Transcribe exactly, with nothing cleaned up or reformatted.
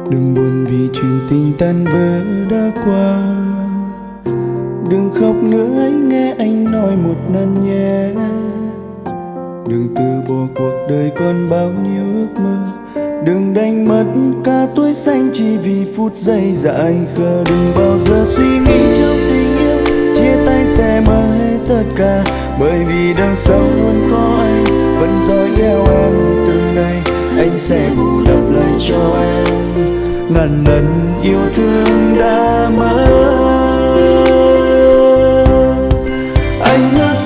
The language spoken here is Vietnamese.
Đừng buồn vì chuyện tình tan vỡ đã qua. Đừng khóc nữa hãy nghe anh nói một lần nhé. Đừng từ bỏ cuộc đời còn bao nhiêu ước mơ. Đừng đánh mất cả tuổi xanh chỉ vì phút giây dại khờ. Đừng bao giờ suy nghĩ trong tình yêu chia tay sẽ mất hết tất cả, bởi vì đằng sau luôn có anh vẫn dõi theo em từng ngày. Anh sẽ bù đắp lại cho em ngàn lần yêu thương đã mất. Anh hứa